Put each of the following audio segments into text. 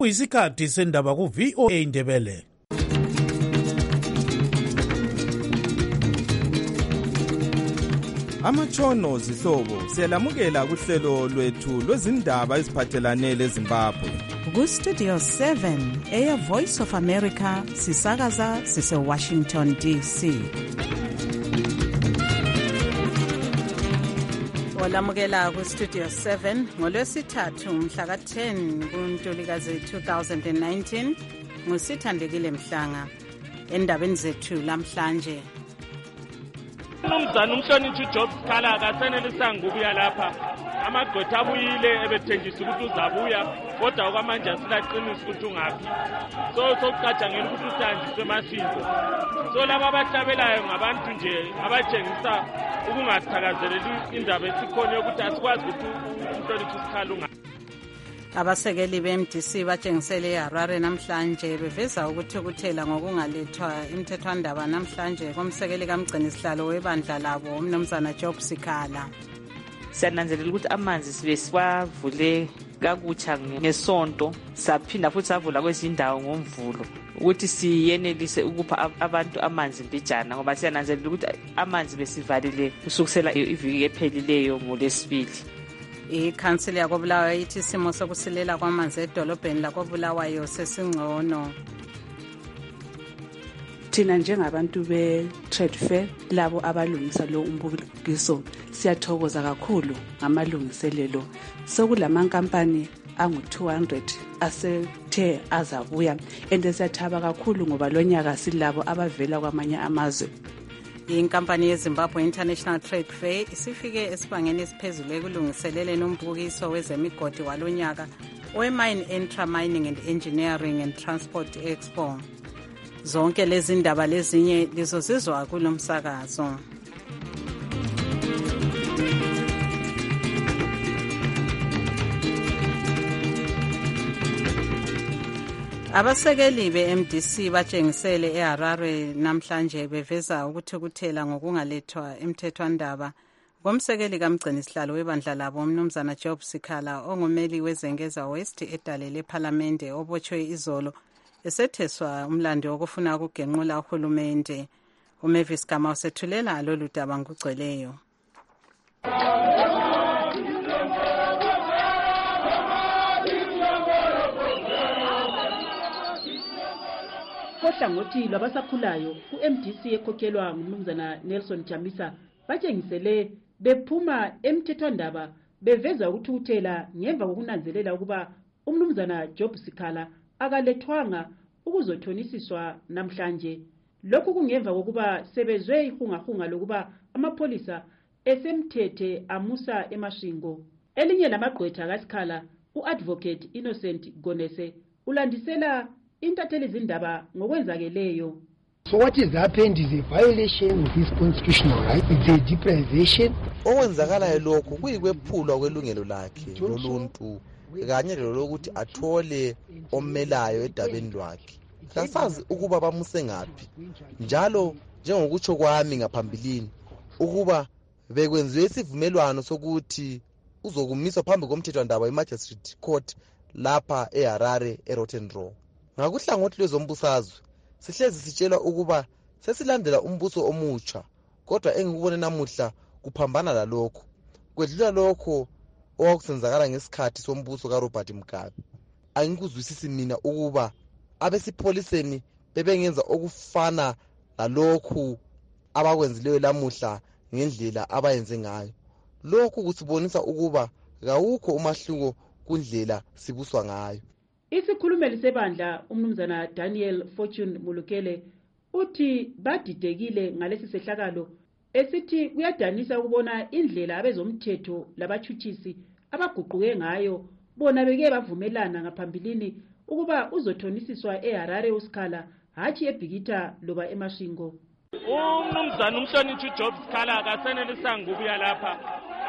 Kuyisikhathi sendaba ku VOA Indebele. Amatshono zihlobo siyalamukela kuhlelo lwethu lwezindaba eziphathelane leZimbabwe. Ku-Studio 7 Air Voice of America sisakaza sise-Washington DC. Olamukela ku-Studio 7 ngolwesithathu mhla ka-10 kuNtulikazi 2019 nguSithandekile Mhlanga. Endabeni zethu lamhlanje, Umnumzana umhlonitshi uJob Sikhala akasenelisanga ukuya lapha. Amagqwetha abuyile ebethengisa ukuthi uzabuya, kodwa okwamanje asilaqinisa ukuthi ungaphi. Sokucatshangela ukuthi usanjiswe emasiko. Laba abahlabelayo ngabantu nje abatshengisa ukungathakazeleli indaba esikhona yokuthi asikwazi ukuthi umhlonitshi uSikhala ungaphi. Abasekeli be-MDC batshengisele eHarare namhlanje beveza ukuthukuthela ngokungalethwa imithethwandaba namhlanje komsekeli kamgcinisihlalo webandla labo umnumzana Job Sikhala. Siyananzelela ukuthi amanzi sibe siwavule kakutsha ngesonto, saphinda futhi savula kwezindawo ngomvulo ukuthi siyenelise ukupha abantu amanzi mbijana, ngoba siyananzelela ukuthi amanzi besivalile kusukisela iviki ephelileyo ngoLwesibili. Ikhansili yakoBulawayo ithi isimo sokusilela kwamanzi edolobheni lakoBulawayo sesingcono. Thina njengabantu be-Trade Fair, labo abalungisa lo umbukiso, siyathokoza kakhulu ngamalungiselelo. Sokulamankampani angu-200 asethe azabuya, and siyathaba kakhulu ngoba lonyaka silabo abavela kwamanye amazwe. Inkampani yeZimbabwe International Trade Fair isifike esibangeni esiphezulu ekulungiseleleni umbukiso wezemigodi walonyaka we-Mine Intra Mining and Engineering and Transport Expo. Zonke lezi ndaba lezinye lizozizwa kulomsakazo. Abasekeli be-MDC batshengisele eHarare namhlanje beveza ukuthukuthela ngokungalethwa imithethwandaba komsekeli kamgcinisihlalo webandla labo umnumzana Job Sikhala ongumeli wezengeza West edale lePhalamende obotshwe izolo esetheswa umlando wokufuna ukugenqula uhulumende. uMavis Gama usethulela lolu daba ngokugcweleyo. Kohlangothi lwabasakhulayo ku-MDC ekhokhelwa ngumnumzana Nelson Chamisa batshengisele bephuma emthethwandaba beveza ukuthukuthela ngemva kokunanzelela ukuba umnumzana Job Sikhala akalethwanga ukuzothonisiswa namhlanje. Lokhu kungemva kokuba sebezwe ihungahunga lokuba amapolisa esemthethe amusa emashingo. Elinye lamagqwetha kaSikhala, u-Advocate Innocent Gonese, ulandisela intatheli zindaba ngokwenzakeleyo. So what is happened is a violation of his constitutional right. It's a deprivation. Okwenzakalayo lokho kuyikwephulwa kwelungelo lakhe loluntu kanye lokuthi athole omelayo edabeni lwakhe. Kasazi ukuba bamuse ngaphi. Njalo njengokutsho kwami ngaphambilini ukuba bekwenziwe isivumelwano sokuthi uzokumiswa phambi komthethwandaba eMagistrate Court lapha eHarare eRotten Row. Ngakuhlangothi lwezombusazwe sihlezi sitshelwa ukuba sesilandela umbuso omutsha, kodwa engikubone namuhla kuphambana lalokho. Kwedlula lokho okwakusenzakala ngesikhathi sombuso kaRobert Mugabe. Angikuzwisisi mina ukuba abesipholiseni bebengenza okufana lalokhu abakwenzileyo lamuhla ngendlela abayenze ngayo. Lokhu kusibonisa ukuba kawukho umahluko kundlela sibuswa ngayo. Isikhulumeli sebandla umnumzana Daniel Fortune Mulukele uthi badidekile ngalesi sehlakalo, esithi kuyadanisa ukubona indlela abezomthetho labachuchisi abaguquke ngayo. Bona beke bavumelana ngaphambilini ukuba uzothonisiswa eHarare uSikhala, hathi eBhikita loba eMashingo. Umnumzana umhlonitshi uJob Sikhala akasenelisanga ukuya lapha.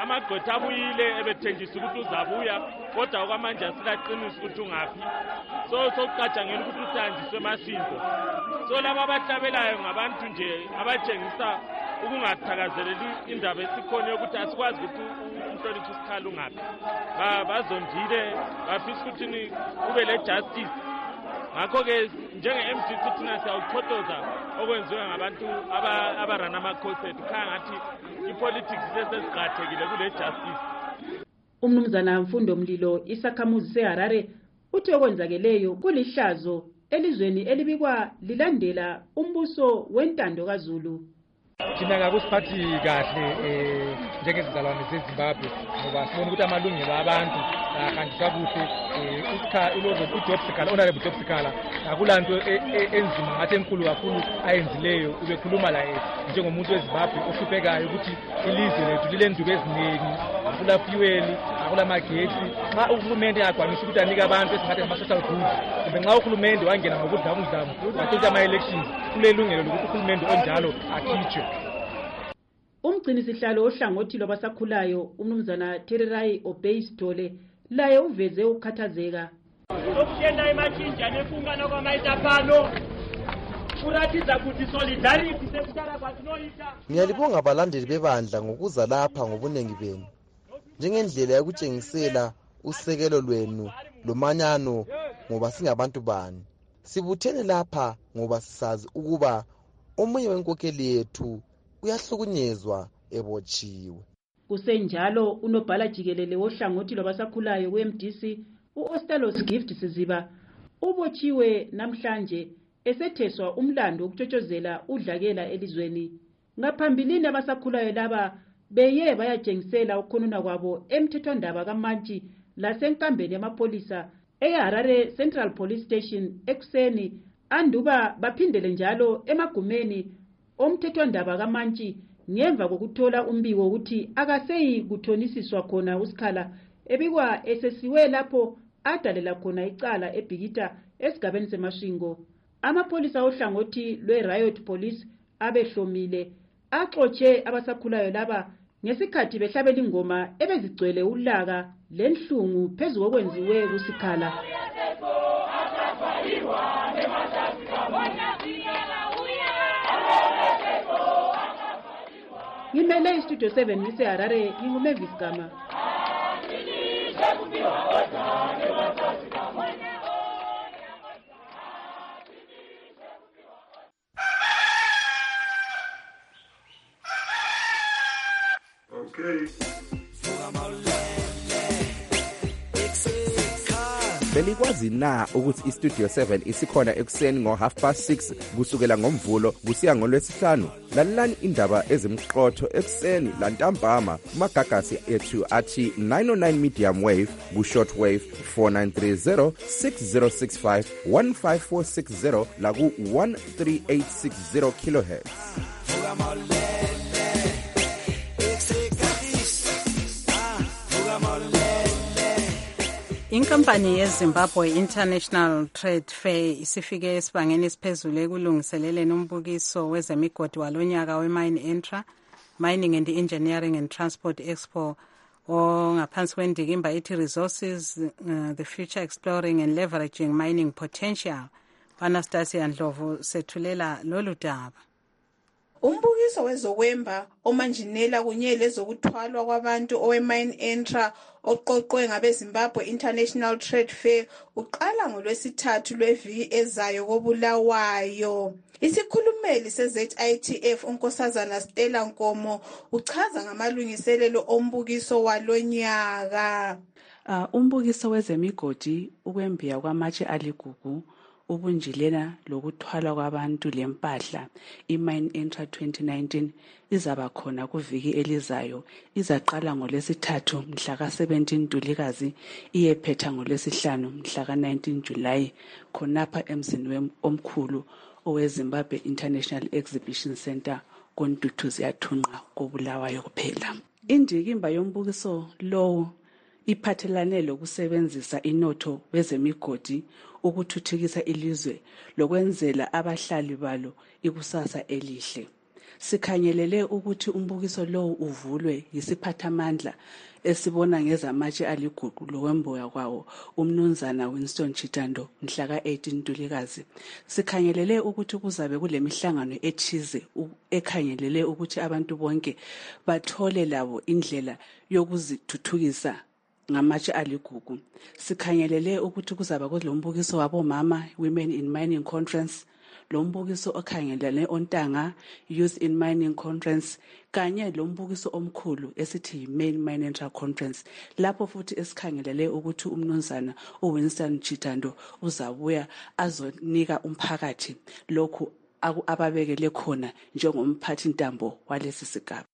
amagqwetha abuyile ebethenjisa ukuthi uzabuya kodwa okwamanje asilaqinisa ukuthi ungaphi so sokucatshangela ukuthi usanjiswe emasiko so laba abahlabelayo ngabantu nje abatshengisa ukungathakazeleli indaba esikhona yokuthi asikwazi ukuthi umhloniphi uSikhala ungaphi bazondile bafisa ukuthi kube le justice ngakho-ke njenge-MDC thina siyawuchothoza okwenziwe ngabantu abarana amakhosi ethu khaya ngathi ipolitics sesesiqakathekile kule justice. Umnumzana Mfundo Mlilo isakhamuzi seHarare uthi okwenzakeleyo kulihlazo elizweni elibikwa lilandela umbuso wentando kaZulu. Thina ngakusiphathi kahle njengezizalwane zeZimbabwe ngoba sibona ukuthi amalungelo abantu ahanjiswa kuhle uJob Sikhala honorable Job Sikhala akulanto enzima ngathi enkulu kakhulu ayenzileyo ubekhuluma la njengomuntu weZimbabwe ohluphekayo ukuthi ilizwe lethu lilenduku eziningi akula fuel akula magetsi xa uhulumende yakwanisa ukuthi anike abantu esingathi ama-social goods kumbe nxa uhulumende wangena ngokudlamudlamu wathetha ama-elections kulelungelo lokuthi uhulumende onjalo akhitshwe. Umgcinisihlalo ohlangothi lwabasakhulayo umnumzana Tererai Obeisdole laye uveze ukukhathazeka. Okushenda emathinja nefungana kwamaitaphano kuratidza kuti solidarity sekutara kwatinoita. Ngiyalibonga abalandeli bebandla ngokuza lapha ngobunengi benu njengendlela yokutshengisela usekelo lwenu lomanyano ngoba singabantu bani. Sibuthene lapha ngoba sisazi ukuba omunye wenkokheli yethu uyahlukunyezwa ebotshiwe. Kusenjalo unobhala jikelele wohlangothi lwabasakhulayo weMDC uOstalos Gift Siziba ubotshiwe namhlanje esetheswa umlando wokutshotshozela udlakela elizweni. Ngaphambilini abasakhulayo laba beye bayatshengisela ukukhonona kwabo emthethwandaba kaMantshi lasenkambeni yamapolisa eHarare Central Police Station ekuseni anduba baphindele njalo emagumeni omthethwandaba kaMantshi ngemva kokuthola umbiko ukuthi akaseyi kuthonisiswa khona uSikhala ebikwa esesiwe lapho adalela khona icala eBhikita esigabeni seMashingo. Amapolisa ohlangothi lwe-Riot Police abehlomile axotshe abasakhulayo laba ngesikhathi behlabela ingoma ebezigcwele ulaka lenhlungu phezu kokwenziwe kuSikhala. Ngimele iStudio 7 ngiseHarare nginguMavis Gama. Okay. Belikwazi na ukuthi iStudio 7 isikhona ekuseni ngo6:30 kusukela ngoMvulo kusiya ngoLwesihlanu? Lalelani indaba ezimqotho ekuseni lantambama kumagagasi ethu athi 909 medium wave ku-short wave 4930 6065 15460 la ku-13860 kilohertz. Inkampani yeZimbabwe International Trade Fair isifike esibangeni esiphezulu ekulungiseleleni umbukiso wezemigodi walonyaka weMine Entra Mining and Engineering and Transport Expo ngaphansi kwendikimba ithi Resources, the Future Exploring and Leveraging Mining Potential. Anastasia Ndlovu sethulela lolu daba. Umbukiso wezokwemba omanjinela kunye lezokuthwalwa kwabantu oweMine Entra oqoqwe ngabeZimbabwe International Trade Fair uqala ngoLwesithathu lweviki ezayo koBulawayo. Isikhulumeli seZITF uNkosazana Stella Nkomo uchaza ngamalungiselelo ombukiso walonyaka. Umbukiso wezemigodi ukwembiya kwamatshe aligugu ubunjilena lokuthwala kwabantu lempahla iMine Entra 2019 izaba khona kuviki elizayo. Izaqala ngoLwesithathu mhla ka-17 Ntulikazi iyephetha ngoLwesihlanu mhla ka-19 Julayi khonapha emzini omkhulu oweZimbabwe International Exhibition Center koNtuthuzi yathunqa koBulawayo kuphela. Indikimba yombukiso lowo iphathelane lokusebenzisa inotho wezemigodi ukuthuthukisa ilizwe lokwenzela abahlali balo ikusasa elihle. Sikhangelele ukuthi umbukiso lowo uvulwe yisiphathamandla esibona ngezamatshe aligugu lokwemboya kwawo umnumzana Winston Chitando mhla ka-18 Ntulikazi. Sikhangelele ukuthi kuzabe kulemihlangano ethize ekhangelele ukuthi abantu bonke bathole labo indlela yokuzithuthukisa ngamatshe aligugu. Sikhangelele ukuthi kuzaba kulombukiso wabomama Women in Mining Conference, lombukiso okhangelele ontanga Youth in Mining Conference, kanye lombukiso omkhulu esithi Main Mine Entry Conference, lapho futhi esikhangelele ukuthi umnumzana uWinston Chitando uzabuya azonika umphakathi lokhu ababekele khona njengomphathi ntambo walesi sigaba.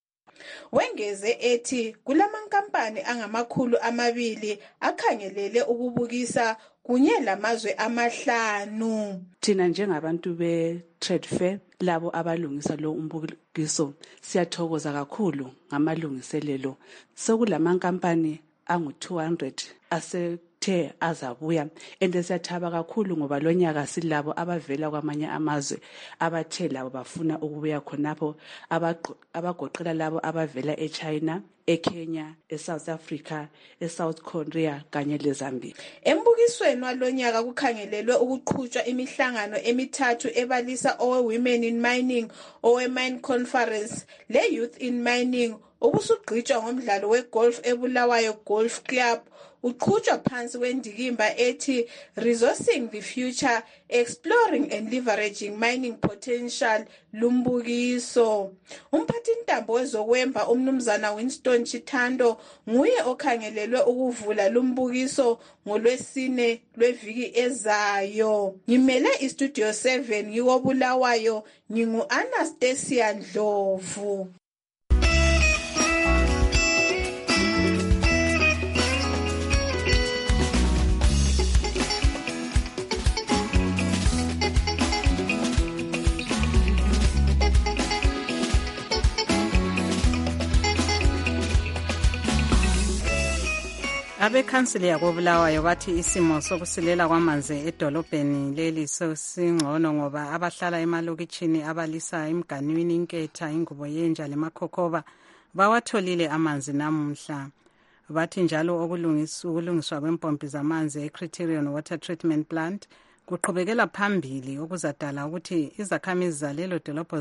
Wengeze ethi kulamankampani angama200 akhangelele ukubukisa kunye lamazwe amahlanu. Thina njengabantu be-Trade Fair labo abalungisa lo umbukiso siyathokoza kakhulu ngamalungiselelo. Sekulamankampani angu200 asethe azabuya, ende siyathaba kakhulu ngoba lonyaka silabo abavela kwamanye amazwe abathe labo bafuna ukubuya khonapho, abagoqela labo abavela eChina, eKenya, eSouth Africa, eSouth Korea kanye leZambia. Embukisweni walonyaka kukhangelelwe ukuqhutshwa imihlangano emithathu ebalisa owe-Women in Mining, owe-Mine Conference le-Youth in Mining, obusugqitshwa ngomdlalo wegolf eBulawayo Golf Club. Uqhutshwa phansi kwendikimba ethi Resourcing the Future, Exploring and Leveraging Mining Potential lumbukiso. Umphathintambo wezokwemba umnumzana Winston Chitando nguye okhangelelwe ukuvula lumbukiso ngoLwesine lweviki ezayo. Ngimele iStudio 7 ngiwobulawayo, ngingu-Anastasia Ndlovu. Abekhansili yakobulawayo bathi isimo sokusilela kwamanzi edolobheni leli singcono ngoba abahlala emalokitshini abalisa imganwini, inketha, ingubo yenja lemakhokhoba bawatholile amanzi namuhla. Bathi njalo ukulungiswa kwempompi zamanzi eCriterion Water Treatment Plant kuqhubekela phambili okuzadala ukuthi izakhamizi zalelo dolobho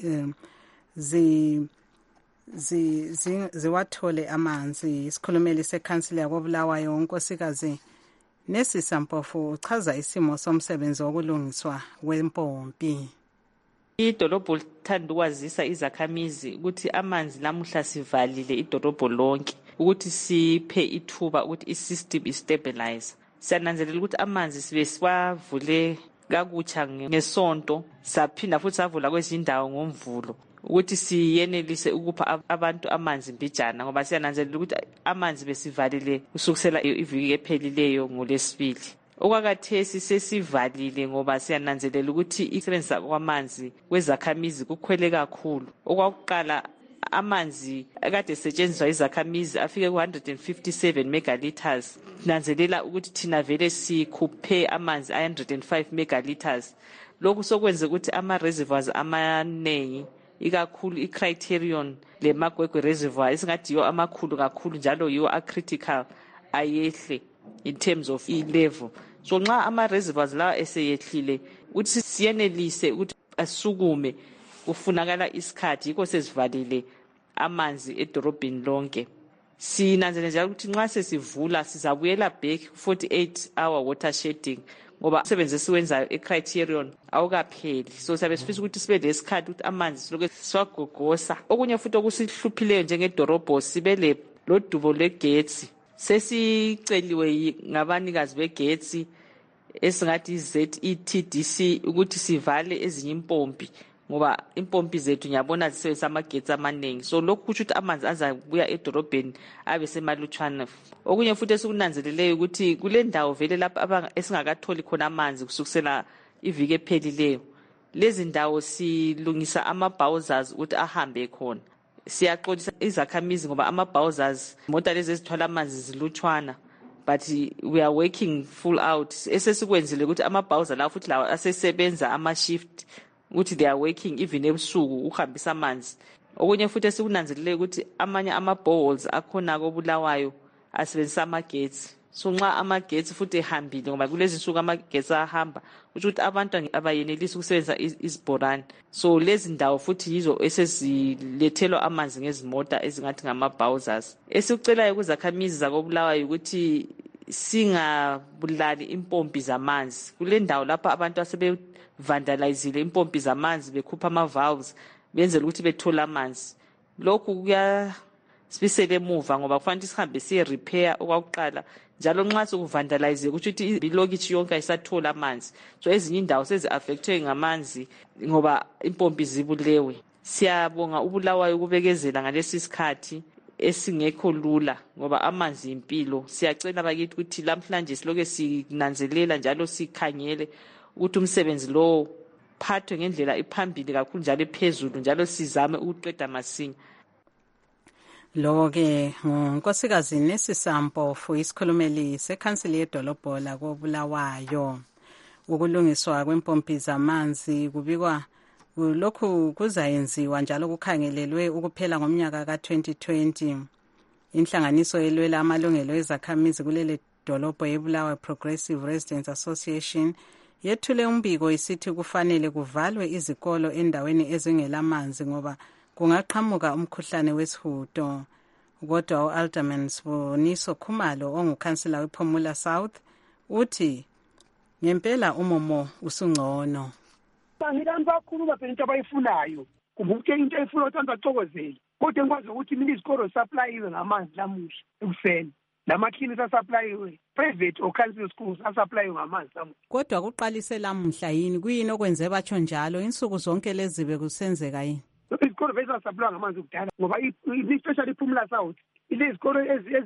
ziwathole amanzi. Isikhulumeli sekhansili yakobulawayo unkosikazi Nesisa Mpofu uchaza isimo somsebenzi wokulungiswa kwempompi. Idolobho lithanda ukwazisa izakhamizi ukuthi amanzi lamuhla sivalile idolobho lonke ukuthi siphe ithuba ukuthi isystem istabilize. Siyananzelela ukuthi amanzi sibe siwavule kakutsha ngesonto, saphinda futhi savula kwezindawo ngomvulo ukuthi siyenelise ukupha abantu amanzi mbijana, ngoba siyananzelela ukuthi amanzi besivalile kusukisela iviki ephelileyo ngoLwesibili. Okwakathesi sesivalile ngoba siyananzelela ukuthi isebenzisa kwamanzi kwezakhamizi kukhwele kakhulu. Okwakuqala amanzi akade setshenziswa izakhamizi afike ku157 megaliters. Nanzelela ukuthi thina vele sikhuphe amanzi a105 megaliters. Lokhu sokwenza ukuthi ama-reservoirs amanengi ikakhulu iCriterion leMagwegwe reservoir esingathi yiwo amakhulu kakhulu njalo yiwo acritical ayehle in terms of level. So nxa ama-reservoirs lawa eseyehlile ukuthi siyenelise ukuthi asukume kufunakala isikhathi, yikho sesivalile amanzi edorobheni lonke. Sinanzelela njalo ukuthi nxa sesivula sizabuyela back 48 hour water shedding ngoba umsebenzi esiwenzayo eCriterion awukapheli. So siyabe sifisa ukuthi sibe lesikhathi ukuthi amanzi siloke siwagogosa. Okunye futhi okusihluphileyo njengedorobho sibe lodubo lwegetsi. Sesiceliwe ngabanikazi begetsi esingathi ZETDC ukuthi sivale ezinye impompi ngoba impompi zethu ngiyabona zisebenzisa amagetsi amaningi. So lokhu kusho ukuthi amanzi azabuya edorobheni abe semalutshwana. Okunye futhi esikunanzeleleyo ukuthi kule ndawo vele lapha esingakatholi khona amanzi kusukisela iviki ephelileyo, lezi ndawo silungisa ama-bowsers ukuthi ahambe khona. Siyaxolisa izakhamizi ngoba ama-bowsers imota lezi ezithwala amanzi zilutshwana, but we are working full out. Esesikwenzile ukuthi ama-bowser lawo futhi lawo asesebenza ama-shift ukuthi they are working even ebusuku ukuhambisa amanzi. Okunye futhi esikunanzelele ukuthi amanye ama-boreholes akhona koBulawayo asebenzisa amagetsi. So nxa amagetsi futhi ehambile ngoba kulezi nsuku amagetsi ahamba ukuthi abantu abayenelisi ukusebenzisa izibhorane. So lezi ndawo futhi yizo esezilethelwa amanzi ngezimota ezingathi ngama-bowsers. Esikucelayo kuzakhamizi zakoBulawayo ukuthi singabulali impompi zamanzi. Kule ndawo lapha abantu asebevandalizile impompi zamanzi bekhupha ama-valves benzela ukuthi bethola amanzi. Lokhu kuyasibisela emuva ngoba kufanele sihambe siye repair okwakuqala njalo nxa sokuvandalize ukuthi ilokitshi yonke ayisathola amanzi. So ezinye indawo sezi-affectwe ngamanzi ngoba impompi zibulewe. Siyabonga uBulawayo ukubekezela ngalesi sikhathi esingekho lula ngoba amanzi impilo. Siyacela bakithi ukuthi lamhlanje siloke sinanzelela njalo sikhangele ukuthi umsebenzi lo phathwe ngendlela ephambili kakhulu njalo ephezulu njalo sizame ukuqeda masinya. Lo-ke ngunkosikazi Nesisampo isikhulumeli sekhansili yedolobho lakoBulawayo. Ukulungiswa kwempompi zamanzi kubikwa lokhu kuzayenziwa njalo kukhangelelwe ukuphela ngomnyaka ka-2020. Inhlanganiso elwela amalungelo ezakhamizi kuleli dolobho yeBulawayo Progressive Residents Association yethule umbiko isithi kufanele kuvalwe izikolo endaweni ezingelamanzi ngoba kungaqhamuka umkhuhlane wesihudo. Kodwa u-Alderman Siboniso Khumalo ongukhansila wePhomula South uthi ngempela umumo usungcono. Bangilantu bakhuluma phela into abayifunayo kumbuke into efuna ukuthi bacokozele kodwa ngikwazi ukuthi mina izikolo supply ngamanzi lamuhla ekuseni lamakhini supply private or council schools supply ngamanzi lamuhla. Kodwa kuqalise lamuhla yini kuyini okwenze batsho njalo insuku zonke lezi bekusenzeka yini? Izikolo beza supply ngamanzi kudala ngoba especially Phumula South izikolo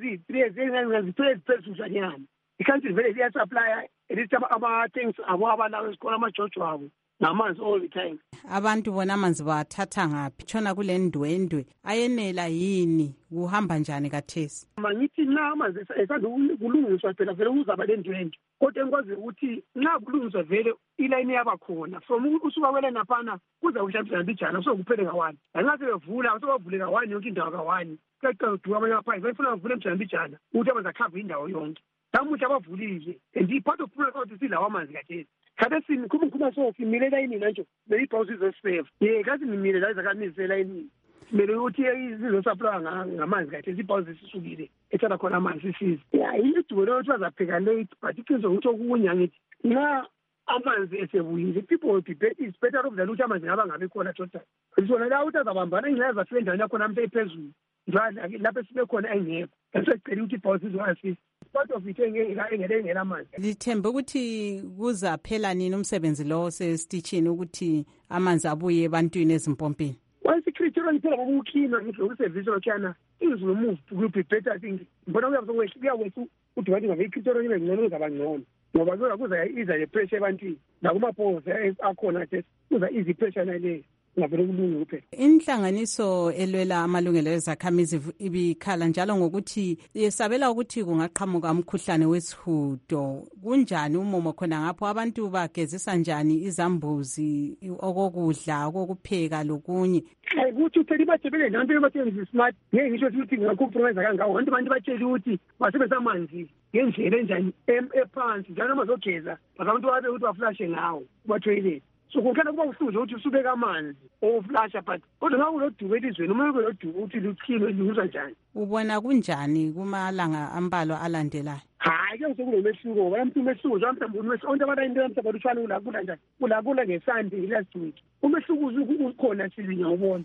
eziphezu nyana i-council vele iya supply elithi ama-things abo abalawo isikolo amajojo abo namanzi all the time. Abantu bona amanzi bathatha ngaphi tshona kule ndwendwe ayenela yini kuhamba njani kathesi? Mangithi na amanzi esanda kulungiswa phela vele uzaba le ndwendwe kodwa engikwazi ukuthi nxa kulungiswa vele ilayini yaba khona from usuka kwele naphana kuza kuhlamhlanje bijana sokuphele ka1 lanxa sebevula sobavule ka1 yonke indawo ka1 kaqedwa abanye abaphansi bafuna bavule mjana ukuthi amanzi akhava indawo yonke namuhla bavulile and i-part of Phumula South silawo amanzi kathesi. Khathesi ngikhuluma so simile layinini nje beyibhawusi zesave kathi ngimile la izakhamizi layinini kumele ukuthi izizosupply ngamanzi kathesi ibhawusi sisukile ethatha khona amanzi sisize idubo lokuthi bazapheka late but iqiniso ukuthi okunya ngithi nxa amanzi esebuyile people will be better, it's better off than ukuthi amanzi ngaba ngabe khona total sona la ukuthi azabambana ingxenye zafika endaweni yakhona mhle iphezulu lapho esibe khona engekho esecela ukuthi ibhawusi izowasisa part of it engela manzi. Lithembe ukuthi kuzaphela nini umsebenzi lo sesitishini ukuthi amanzi abuye ebantwini ezimpompini? Criterion phela ngoba ukhina ngizokusevisa lokhana izulu move will be better. I think mbona kuyawethu ukuthi wathi ngabe icriterion ibe ngcono uzaba ngcono ngoba kuza iza le pressure ebantwini nakumaphoza akhona nje kuza easy pressure nale ngavele kulungu phela. Inhlanganiso elwela amalungelo ezakhamizi ibikhala njalo ngokuthi yesabela ukuthi kungaqhamuka umkhuhlane wesihudo. Kunjani umumo khona ngapho abantu bagezisa njani izambuzi okokudla okokupheka lokunye? Ukuthi uphela bathebele nanto bathemba smart ngeke ngisho ukuthi ngakuphromisa kangaka abantu batshela ukuthi basebenzisa amanzi ngendlela enjani ephansi njalo bazogeza abantu babe ukuthi baflashe ngawo ba-toilet. So kukhona kuba usuze ukuthi usubeka amanzi oflasha but kodwa ngaku lodubo elizweni uma kulodubo ukuthi lukhilo lungizwa njani? Ubona kunjani kumalanga ambalwa alandelayo? Hayi ke sokunomehluko ngoba umehluko nje mhlawumbe onke abantu into mhlawumbe uthwala ulakula njani ulakula ngeSunday last week umehluko ukhona silinya ubona.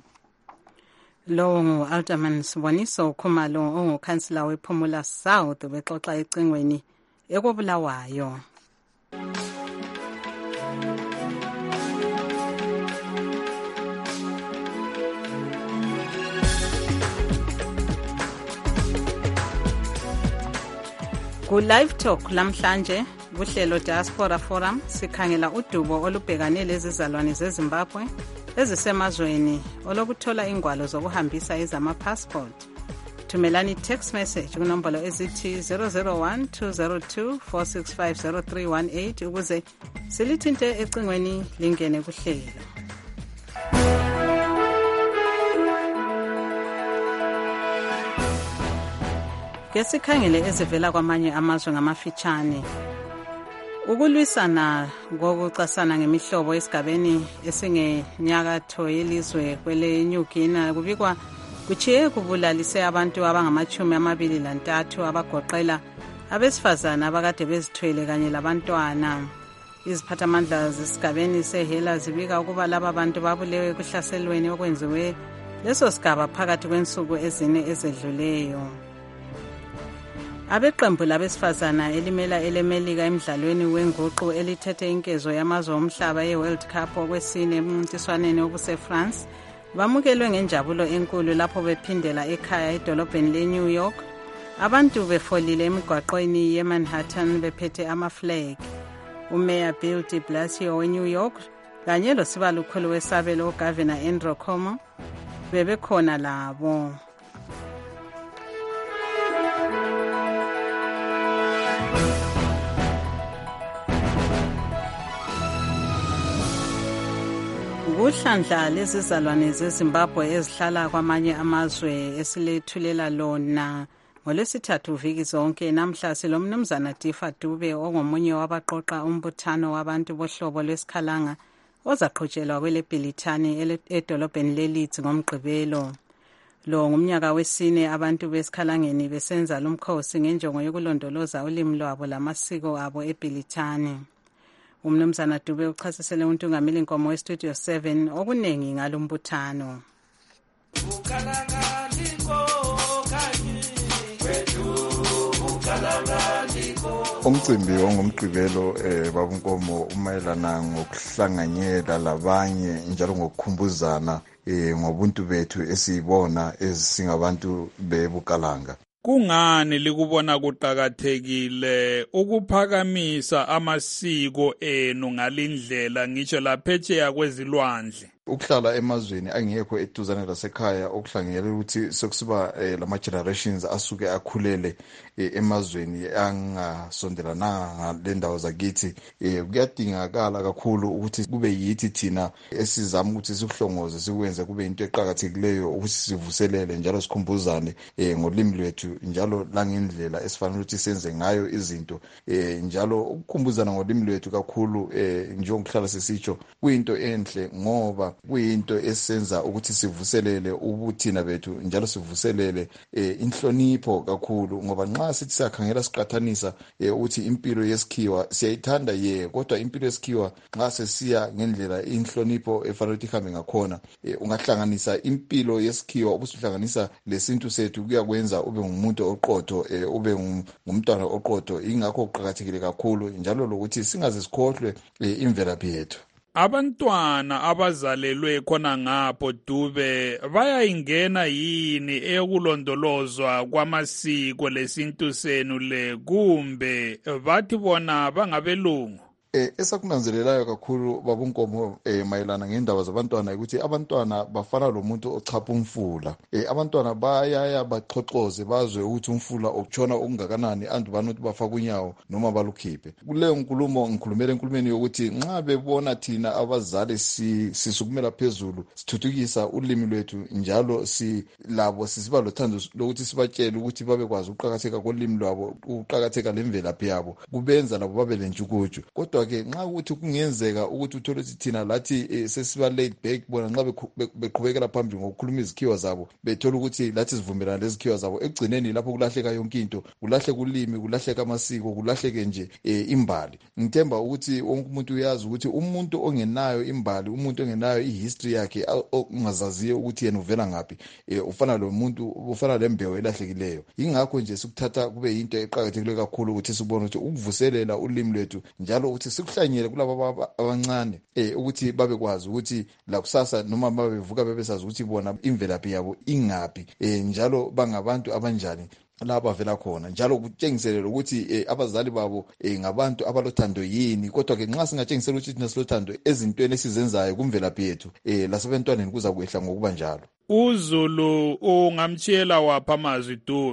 Lo ngu-Alderman Siboniso Khumalo ongukhansila wePhomula South bexoxa ecingweni ekoBulawayo. Ku-Live Talk lamhlanje kuhlelo Diaspora Forum sikhangela udubo olubhekane lezizalwane zeZimbabwe ezisemazweni olokuthola ingwalo zokuhambisa ezama-passport. Thumelani text message kunombolo ezithi 001-202-465-0318 ukuze silithinte ecingweni lingene kuhlelo. Ngesikhangele ezivela kwamanye amazwe ngamafitshane. Ukulwisana ngokucasana ngemihlobo esigabeni esingenyakatho yelizwe kwele New Guinea kubikwa kuchiye kubulalise abantu abangama-23 abagoqela abesifazana abakade bezithwele kanye labantwana. Iziphathamandla zesigabeni seHela zibika ukuba laba bantu babulewe kuhlaselweni okwenziwe leso sigaba phakathi kwensuku ezine ezedluleyo. Abeqembu labesifazana elimela elemelika emidlalweni wenguqu elithethe inkezo yamazwe omhlaba ye-World Cup okwesine emncintiswaneni obuse-France bamukelwe ngenjabulo enkulu lapho bephindela ekhaya edolobheni le-New York, abantu befolile emigwaqweni ye-Manhattan bephethe ama-flag. Umeya Bill de Blasio we-New York kanye losibalukhulu wesabelo uGavana Andrew Cuomo bebekhona labo. Kuhlandla lezizalwane zeZimbabwe ezihlala kwamanye amazwe esilethulela lona ngolwesithathu viki zonke namhla silomnumzana Tifa Dube ongomunye wabaqoqa umbuthano wabantu bohlobo lwesikhalanga ozaqhutshelwa kwele Bhilithani edolobheni leLeeds ngomgqibelo. Lo ngumnyaka wesine abantu besikhalangeni besenza lumkhosi ngenjongo yokulondoloza ulimi lwabo lamasiko abo eBhilithani. Umnumzana Dube uchasisele untungameli Nkomo weStudio 7 okunengi ngalombuthano. Umcimbi ongumgqibelo babunkomo umayelana ngokuhlanganyela labanye njalo ngokukhumbuzana ngobuntu bethu esibona esingabantu bebukalanga. Kungani likubona kuqhakathekile ukuphakamisa amasiko enu ngalindlela ngisho laphetsheya kwezilwandle? Ukuhlala emazweni angekho eduzane lasekhaya okuhlanganyela ukuthi sekusiba lama generations asuke akhulele emazweni angasondelananga ngalendawo zakithi, kuyadingakala kakhulu ukuthi kube yithi thina esizama ukuthi sihlongoze sikwenze kube into eqhakathekileyo ukuthi sivuselele njalo sikhumbuzane ngolimi lwethu njalo langendlela esifanele ukuthi senze ngayo izinto, njalo ukukhumbuzana ngolimi lwethu kakhulu njengokuhlala sisitsho kuyinto enhle ngoba kuyinto esenza ukuthi sivuselele ubuthina bethu njalo sivuselele inhlonipho kakhulu, ngoba nxa sithi siyakhangela siqathanisa ukuthi impilo yesikhiwa siyayithanda kodwa impilo yesikhiwa nxa sesiya ngendlela inhlonipho efanele ukuthi ihambe ngakhona, ungahlanganisa impilo yesikhiwa ubusuhlanganisa lesintu sethu kuyakwenza ube ngumuntu oqotho, ube ngumntwana oqotho. Ingakho kuqhakathekile kakhulu njalo lokuthi singaze sikhohlwe imvelaphi yethu. Abantwana abazalelwe khona ngapho Dube bayayingena yini eyokulondolozwa kwamasiko lesintu senu le kumbe bathi bona bangabelungu? Esakunanzelelayo kakhulu babunkomo mayelana ngendaba zabantwana ukuthi abantwana bafana lomuntu ochapha umfula. Abantwana bayaya baxoxoze bazwe ukuthi umfula okutshona okungakanani andu banothi bafaka unyawo noma balukhiphe. Kuleyo nkulumo ngikhulumela enkulumeni yokuthi nxa bebona thina abazali sisukumela phezulu sithuthukisa ulimi lwethu njalo labo sisiba lothando lokuthi sibatshele ukuthi babekwazi ukuqhakatheka kolimi lwabo, ukuqhakatheka lemvelaphi yabo, kubenza labo babe lentshukutshu. Kodwa ke nxa ukuthi kungenzeka ukuthi uthole ukuthi thina lathi sesiba laid back bona nxa beqhubekela phambili ngokukhuluma izikhiwa zabo bethola ukuthi lathi sivumelana lezikhiwa zabo, ekugcineni lapho kulahleka yonke into, kulahleka ulimi, kulahleka amasiko, kulahleke nje imbali. Ngithemba ukuthi wonke umuntu uyazi ukuthi umuntu ongenayo imbali, umuntu ongenayo ihistory yakhe ungazaziyo ukuthi yena uvela ngaphi, ufana lo muntu ufana lembewu elahlekileyo. Ingakho nje sikuthatha kube yinto eqhakathekile kakhulu ukuthi sibone ukuthi ukuvuselela ulimi lwethu njalo ukuthi sikuhlanyele kulabo abancane ukuthi babekwazi ukuthi la kusasa noma babevuka bebesazi ukuthi bona imvelaphi yabo ingaphi, njalo bangabantu abanjani la bavela khona, njalo kutshengiselele ukuthi abazali babo ngabantu abalothando yini. Kodwa ke nxa singatshengisela ukuthi thina silothando ezintweni esizenzayo kumvelaphi yethu, lasebantwaneni kuza kwehla ngokuba njalo. uZulu ungamtshela wapha amazwi Dube?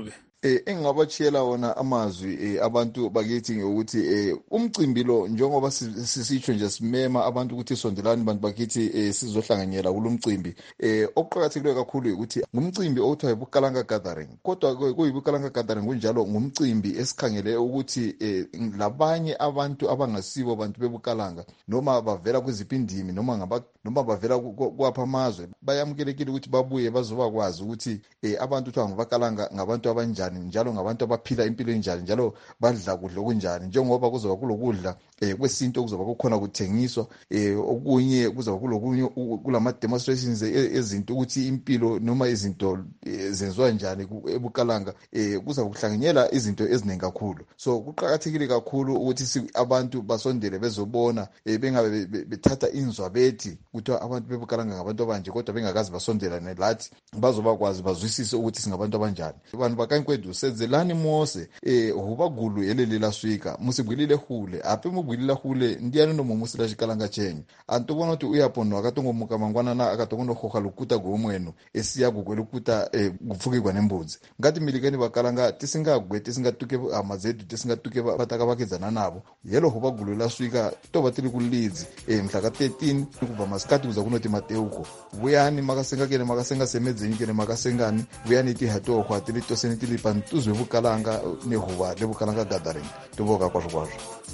engingabatshela wona amazwi abantu bakithi ukuthi umcimbi lo njengoba sisitsho nje simema abantu ukuthi sondelani abantu bakithi sizohlanganyela kulomcimbi okuqhakathekileyo kakhulu ukuthi ngumcimbi okuthiwa yiBukalanga Gathering. Kodwa kuyiBukalanga Gathering kunjalo ngumcimbi esikhangele ukuthi labanye abantu abangasibo abantu beBukalanga noma bavela kwiziphi indimi noma bavela kwapha amazwe bayamukelekile ukuthi babuye bazobakwazi ukuthi abantu kuthiwa ngaBakalanga ngabantu abanjani njalo ngabantu abaphila impilo enjani njalo badla kudla okunjani njengoba kuzoba kulokudla kwesinto kuzoba kukhona kuthengiswa okunye kuzoba kulokunye kulama demonstrations ezinto ukuthi impilo noma izinto zenziwa njani eBukalanga kuzoba kuhlanganyela izinto eziningi kakhulu. So kuqhakathekile kakhulu ukuthi abantu basondele bezobona bengabe bethatha inzwa bethi ukuthi abantu beBukalanga ngabantu abanje kodwa bengakazi basondela nelathi bazobakwazi bazwisise ukuthi singabantu abanjani. Abantu bakaNkwedu senzelani mose hubagulu elele laswika musibwilile hule ape mubwilila hule ndiyani nomumusila xikalanga chenye antubona ukuthi uyaponwa akatongomuka mangwana na akatongono khoga lukuta gomwenu esiya kukwelukuta kupfukirwa nembudzi ngati milikeni bakalanga tisingagwe tisingatuke amazedu tisingatuke bataka bakedzana nabo yelo hubagulu laswika toba tili kulidzi mhla ka 13 kubva masikati kuza kunoti mateuko vuyani makasenga semedzeni kene makasengani vuyani tihatohwa tili toseni tili pantuzwe Bukalanga nehuva leBukalanga Gathering toboka kwazvo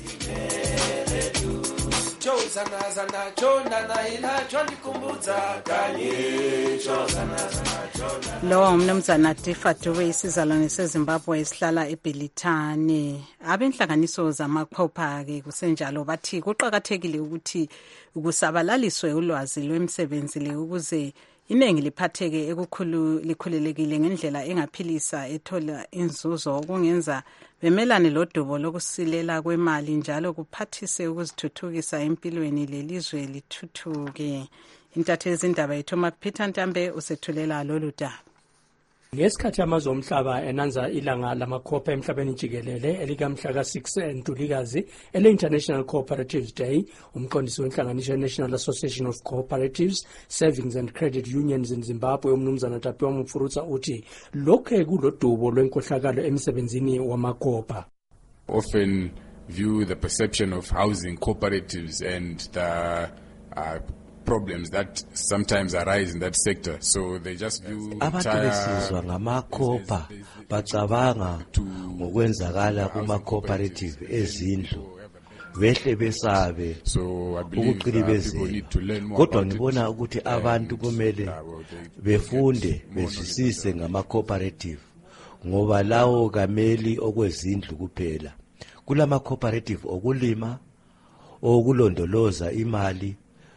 lo umnumzana Tifatuwe isizalwane seZimbabwe esihlala eBelitane. Abenhlanganiso zamakhopha-ke kusenjalo bathi kuqakathekile ukuthi kusabalaliswe ulwazi lwemisebenzi le ukuze iningi liphatheke likhululekile ngendlela engaphilisa ethola inzuzo okungenza bemelane lodubo lokusilela kwemali njalo kuphathise ukuzithuthukisa empilweni lelizwe lithuthuke. Intatheli indaba yethu Peter Ntambe usethulela lolu daba. Ngesikhathi amazwe omhlaba enanza ilanga lamakhopha emhlabeni jikelele elikamhla ka-6 Ntulikazi ele-International Cooperatives Day, umqondisi wenhlanganiso National Association of Cooperatives, Savings and Credit Unions in Zimbabwe umnumzana Tapiwa Mufurutsa uthi lokhu kulodubo lwenkohlakalo emsebenzini wamakhopha. Often view the perception of housing cooperatives and the problems that sometimes arise in that sector, so they just view abantu besizwa ngamakhopa bacabanga ngokwenzakala kuma-cooperative ezindlu behle besabe ukuqilibezela. Kodwa ngibona ukuthi abantu kumele befunde bezwisise ngama-cooperative ngoba lawo kameli okwezindlu kuphela. Kulama-cooperative okulima, okulondoloza imali,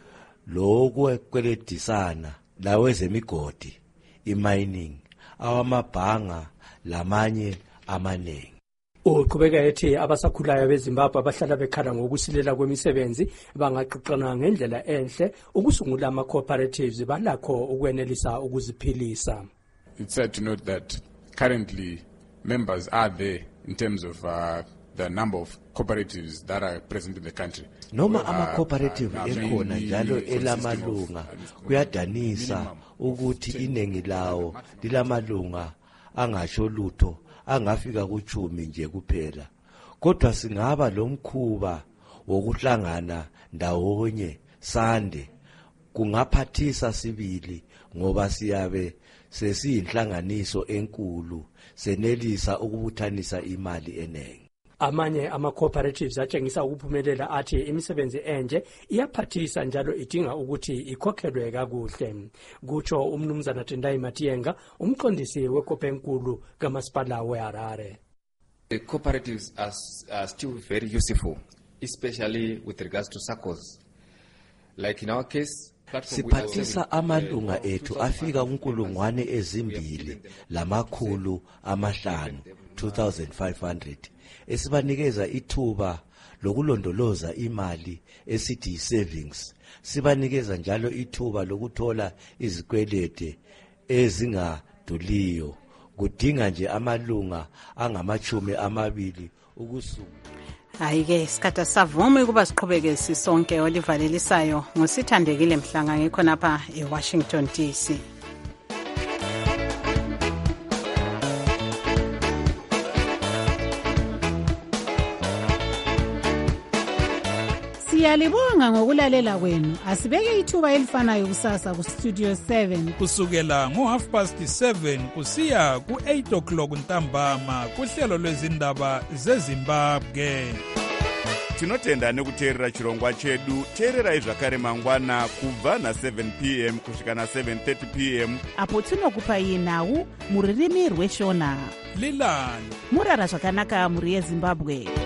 lokweledisana lawezemigodi, imining, awamabhanga lamanye amaningi. Uqhubeka ethi abasakhulayo beZimbabwe abahlala bekhala ngokusilela kwemisebenzi bangaxoxana ngendlela enhle ukusungula ama-cooperatives balakho ukwenelisa ukuziphilisa. It's sad to note that currently members are there in terms of the number of cooperatives that are present in the country. Noma ama-cooperative ekhona njalo elamalunga kuyadanisa ukuthi iningi lawo lilamalunga angasho lutho angafika kuchumi nje kuphela. Kodwa singaba lomkhuba wokuhlangana ndawonye sande kungaphathisa sibili ngoba siyabe sesiyinhlanganiso enkulu senelisa ukubuthanisa imali enengi. Amanye ama-cooperatives atshengisa ukuphumelela athi imisebenzi enje iyaphathisa njalo idinga ukuthi ikhokhelwe kakuhle. Kutsho umnumzana Tendai Matienga, umqondisi wekhopha enkulu kamasipala weHarare. The cooperatives are still very useful, especially with regards to SACCOs. Like in our case, siphathisa amalunga ethu afika 2,500 2500 esibanikeza ithuba lokulondoloza imali esithi savings. Sibanikeza njalo ithuba lokuthola izikwelede ezingaduliyo. Kudinga nje amalunga angama-20 ukusuka. Hayi-ke isikhathi savuma ukuba siqhubeke sisonke olivalelisayo ngosithandekile Mhlanga ngikhonapha eWashington DC. Siyalibonga ngokulalela kwenu. Asibeke ithuba elifanayo kusasa kuStudio 7 kusukela ngo7:30 kusiya ku8 ntambama kuhlelo lwezindaba zeZimbabwe. Tinotenda nekuteerera chirongwa chedu. Teererai zvakare mangwana kubva na7 p.m. kusvika na7:30 p.m. apo tinokupai nhau muririmi rweshona. Lilani murara zvakanaka muri yeZimbabwe.